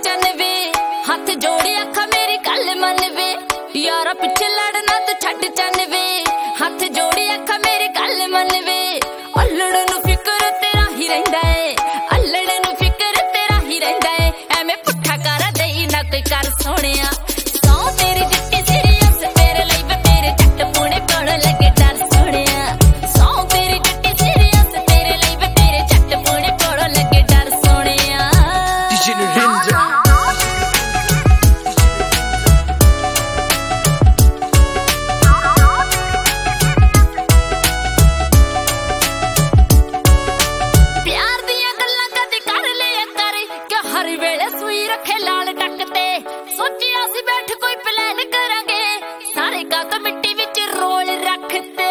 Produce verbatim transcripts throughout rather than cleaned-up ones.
चन वे हाथ जोड़े अखा मेरी गल मन वे यारा पिछे लड़ना तू छड़ चन वे हाथ जोड़े अखा मेरी गल मन वे अल्लड़ नू फिकर तेरा ही रहिंदा है अल्लड़ नू फिकर तेरा ही रहिंदा है एवें पुट्ठा कर देई ना कोई कर सोहणिया सौ तेरी जिट्टी सीरियस तेरे लई वे तेरे जट पूने कोल लगे डर सोहणिया सौ तेरी जिट्टी सीरियस तेरे लई वे तेरे जट पूने कोल लगे डर सोहणिया डीजे नरेंद्र रखे लाल टकते सोचिया सी बैठ कोई प्लान करांगे सारे का तो मिट्टी विच रोल रखते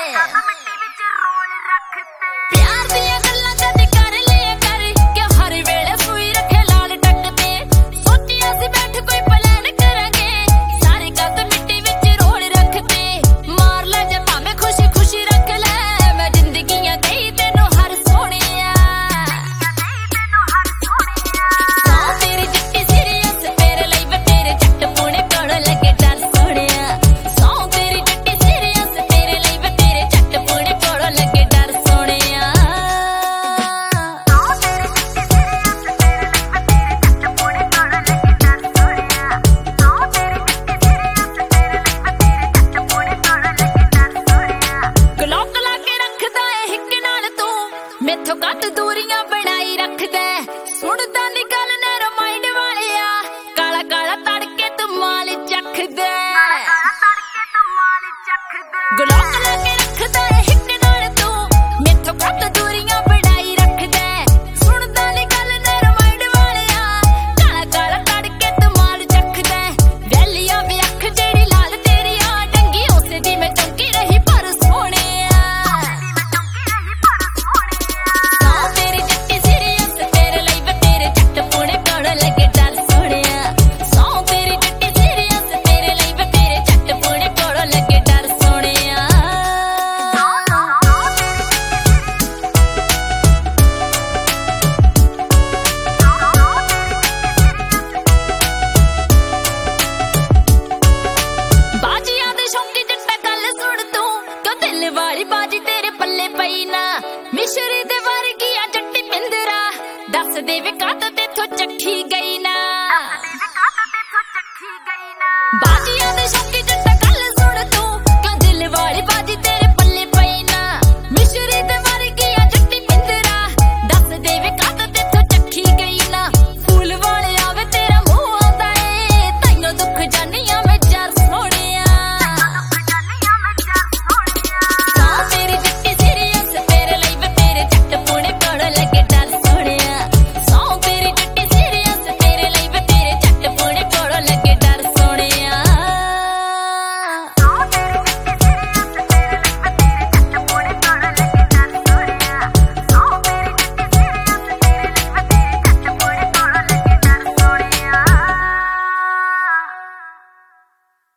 प्यार दिया गल्लां कदी कर लिया कर कि हर वेले सुई रखे लाल टकते सोचिया सी बैठ कोई प्लान करांगे सारे का तो मिट्टी विच रोल रखते मार ले जे भावें खुशी खुशी रख ले मैं जिंदगियां देई तेनू हर सोहणिया मेथों घट दूरियां बनाई रखदा सुनदा नी गल नैरो माइंड वालिया काला काला तड़के तू माल चखदा गलोक ला के रखदा है हिक नाल तू मेथों घट दूरियां बनाई रखदा सुनदा नी गल नैरो माइंड वालिया काला काला तड़के तू माल चखदा वैलिया वे अख जेड़ी लाल तेरी आ डंगी उसे दी मैं चौंकी रही पर सोहणिया वाली बाजी तेरे पल्ले पई ना मिश्री दे वर्गी आ जट्टी पिंदरा दस दे वे कात तेथों चखी गई ना।